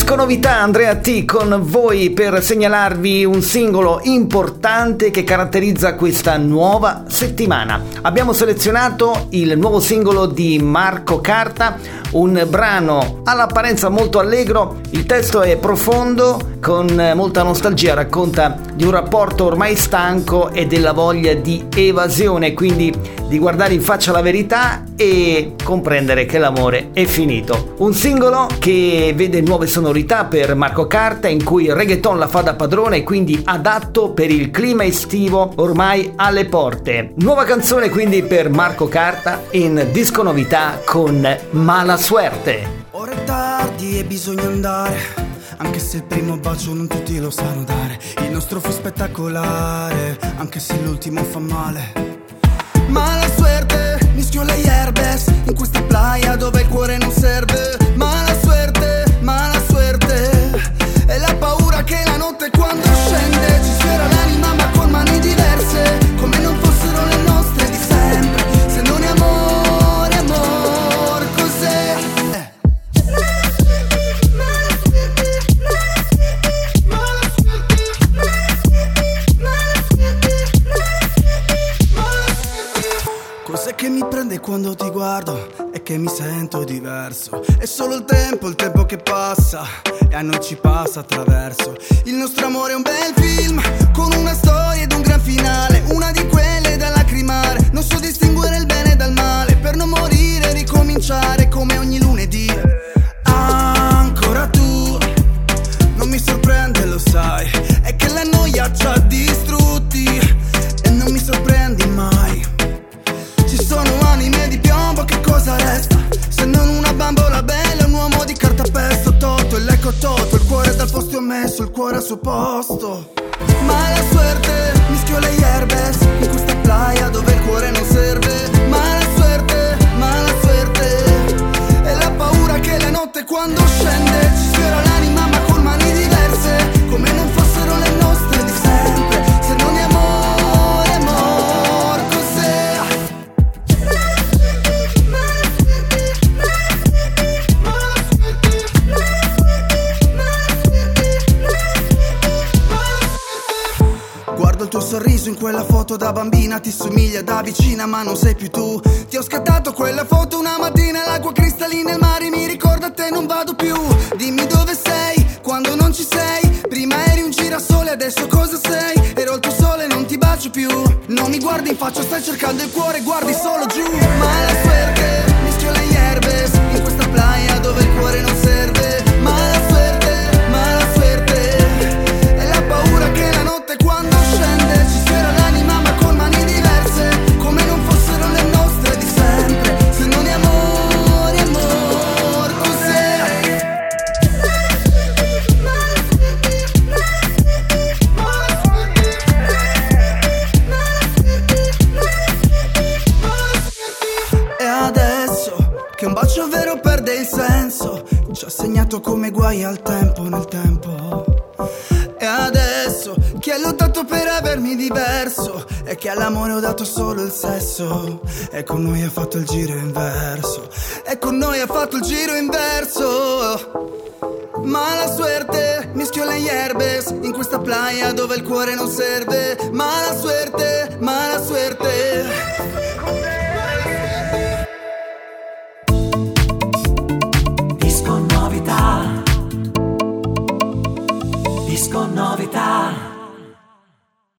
Disco Novità, Andrea T con voi per segnalarvi un singolo importante che caratterizza questa nuova settimana. Abbiamo selezionato il nuovo singolo di Marco Carta, un brano all'apparenza molto allegro, il testo è profondo, con molta nostalgia, racconta di un rapporto ormai stanco e della voglia di evasione, quindi di guardare in faccia la verità e comprendere che l'amore è finito. Un singolo che vede nuove sonorità per Marco Carta, in cui il reggaeton la fa da padrone e quindi adatto per il clima estivo ormai alle porte. Nuova canzone quindi per Marco Carta in Disco Novità con Mala Suerte. Ora è tardi e bisogna andare, anche se il primo bacio non tutti lo sanno dare. Il nostro fu spettacolare, anche se l'ultimo fa male. Mala suerte, mischio le yerbes in questa playa dove il cuore non serve. Mala suerte, è la paura che la notte quando scende ci sfera l'anima ma con mani diverse, come non fossero le nostre di sempre. Se non è amore, amor, cos'è? Cos'è che mi prende quando ti guardo? È che mi sento diverso. È solo il tempo che passa e a noi ci passa attraverso. Il nostro amore è un bel film con una storia ed un gran finale, una di quelle da lacrimare. Non so distinguere il bene dal male, per non morire e ricominciare come ogni lunedì. Ancora tu, non mi sorprende, lo sai, è che la noia ci ha distrutti e non mi sorprendi mai. Ci sono anime di piombo, che cosa resta? Se non una bambola bella, un uomo di cartapesto. Toto, e l'ecco toto, il cuore dal posto ho messo, il cuore al suo posto. Mala suerte, mischio le yerbes in questa playa dove il cuore non serve. Mala suerte, è la paura che la notte quando scende ci sfiora l'anima ma con mani diverse, come non fossero le nostre di sempre. Se non è amore, amor, cos'è? Guardo il tuo sorriso in quella foto da bambina, ti somiglia da vicina ma non sei più tu. Ti ho scattato quella foto una mattina, l'acqua cristallina, il mare mi ricorda te, non vado più. Dimmi dove sei, quando non ci sei. Prima eri un girasole, adesso cosa sei? Ero il tuo sole, non ti bacio più. Non mi guardi in faccia, stai cercando il cuore, guardi solo giù. Mala suerte, mischio le yerbes in questa playa dove il cuore non serve. Mala suerte, è la paura che la notte quando scende ci sfiora l'anima ma con mani diverse, come non fossero le nostre di sempre. Se non è amore, amor, cos'è? E adesso che un bacio vero perde il senso, ci ha segnato come guai al tempo nel tempo. E adesso chi ha lottato per avermi diverso e che all'amore ho dato solo il sesso, e con noi ha fatto il giro inverso, e con noi ha fatto il giro inverso. Mala suerte, mischio le yerbes in questa playa dove il cuore non serve. Mala suerte, Disco Novità, Disco Novità.